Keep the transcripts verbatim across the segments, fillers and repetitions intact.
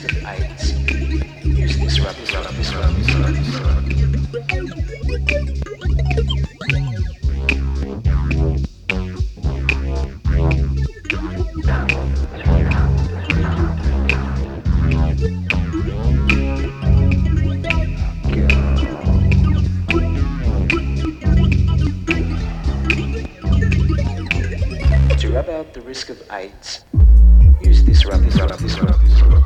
of AIDS. Use this rub, this rub, this rub, this rub, this rub. To rub out the risk of AIDS, use this rub, this rub, this rub, this rub.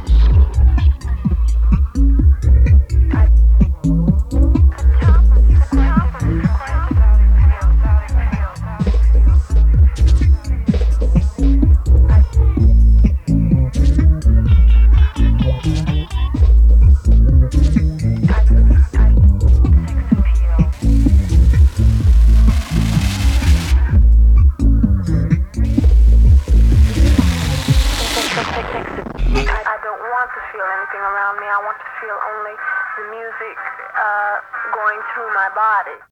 I don't want to feel anything around me. I want to feel only the music uh, going through my body.